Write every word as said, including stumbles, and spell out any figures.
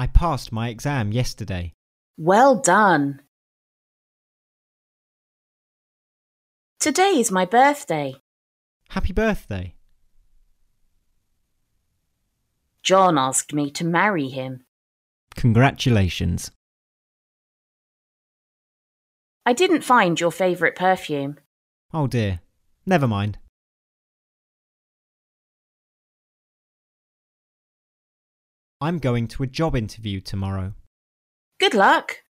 I passed my exam yesterday. Well done. Today is my birthday. Happy birthday. John asked me to marry him. Congratulations. I didn't find your favourite perfume. Oh dear. Never mind. I'm going to a job interview tomorrow. Good luck.